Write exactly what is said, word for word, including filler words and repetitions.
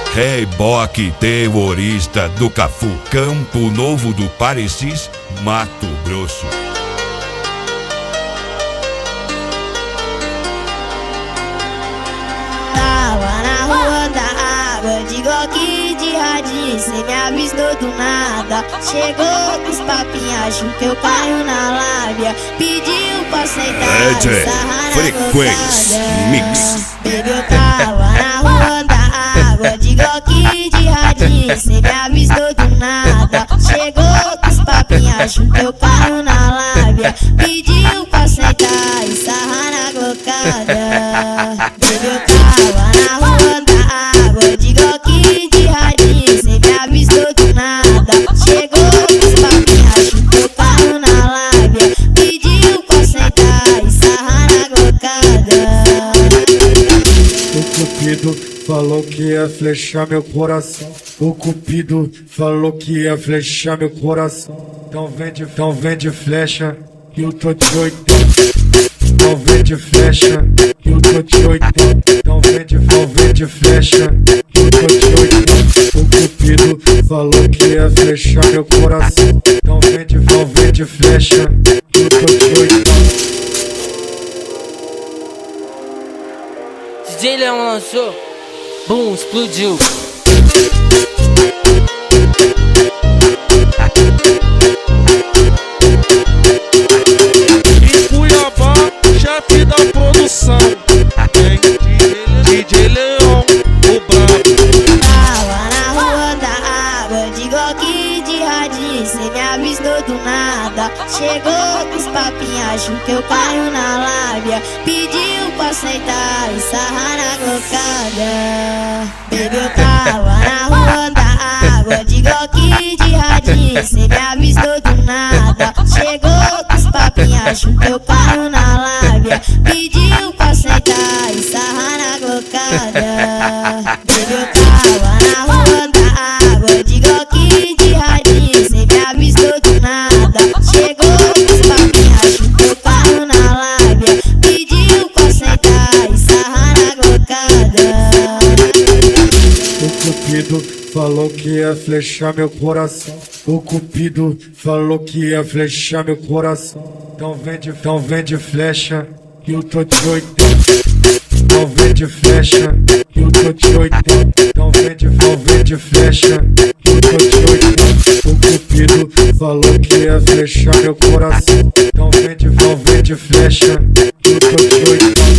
Reboque terrorista do Cafu, Campo Novo do Parecis, Mato Grosso. Tava na rua da água, de Glock de radinho, cê me avistou do nada. Chegou com os papinhos, achou que eu caio na lábia. Pediu pra sentar e sarrar na Frequência Mix. Baby, eu tava na rua da água, de Glock de radinho, cê me avistou do nada. Chegou com os papinhos, achou que eu caio na lábia. Pediu pra sentar e sarrar na glocada. Baby, eu tava na rua da água, de Glock de radinho, cê me avistou do nada. Chegou com os papinhos, achou que eu caio na lábia. Pediu pra sentar e sarrar na glocada. O Cupido falou que ia flechar meu coração. O Cupido falou que ia flechar meu coração. Então vende, então vende flecha, que eu tô de oitenta. Então vende flecha, que eu tô de oitenta. Então vende, então vende flecha, que eu tô de oitenta. O Cupido falou que ia flechar meu coração. Então vende, então vende flecha, que eu tô de oitenta. D J Leão lançou, bum, explodiu. Em Cuiabá, chefe da produção, tem D J Leão, o brabo. Tava na rua da água, de Glock de radinho, cê me avistou do nada. Chegou com os papinhos, achou que eu caio na lábia. Pediu pra sentar e sarrar na glocada. Baby, eu tava na rua da água, de Glock de radinho, cê me avistou do nada. Chegou com os papinhos, achou que eu caio na lábia. Pediu pra sentar e sarrar na glocada. Baby, eu tava na rua da água, de Glock de radinho, cê me avistou do nada. Chegou com os papinhos, achou que eu caio na lábia. Pediu pra sentar e sarrar na glocada. O Cupido falou que ia flechar meu coração. O Cupido falou que ia flechar meu coração. Então vende, então vende flecha, que eu tô de oitenta. Então vende flecha, que eu tô de oitenta. Então vende, então vende flecha, que eu tô de oitenta. O Cupido falou que ia flechar meu coração. Então vende, então vende flecha, que eu tô de oitenta.